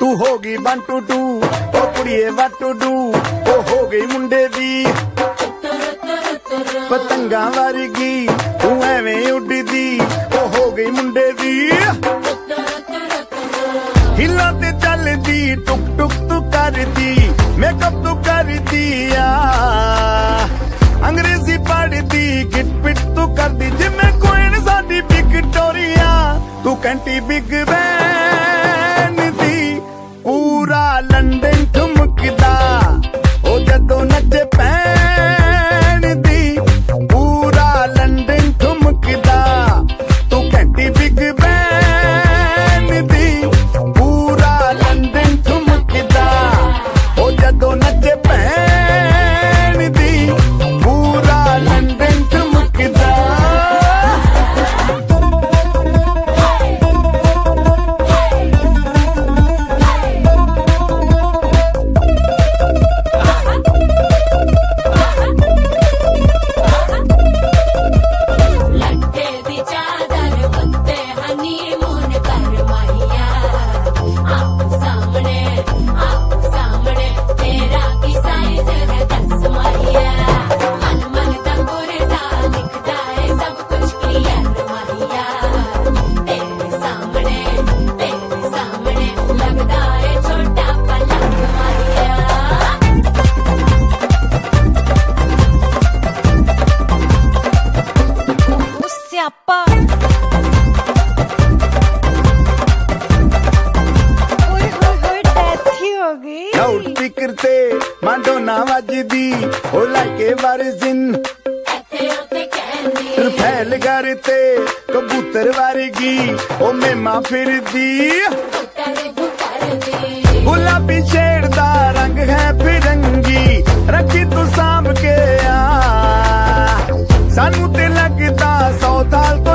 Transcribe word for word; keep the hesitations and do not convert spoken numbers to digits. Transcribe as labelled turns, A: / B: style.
A: तू हो गई वन टू टू ओ कुड़िए वन टू डू ओ हो गई मुंडे दी पतंगा वर्गी तू एवें उड़दी ओ हो गई मुंडे दी हिला ते चलदी टुक टुक तू करदी मेकअप तू करदी आ अंग्रेजी पढ़दी गिट पिट तू करदी जिमें कोई साडी विक्टोरिया तू कंटी बिग बैन दी पूरा लंदन ठुमकदा ओ जदों नचे पैन दी पूरा लंदन ठुमकदा तू कंटी बिग बैन दी पूरा लंदन ठुमकदा ओ जदों नचे पैन दी पूरा लंदन ठुमकदा स्पीकर ते माडोना वजदी ओ लाइके वर्जिन फैल करते कबूतर वर्गी ओ मेमा फिरदी गुलाबी शेड दा रंग है फिरंगी रखी तू सांभ के आ सानू ते लगदा सौ साल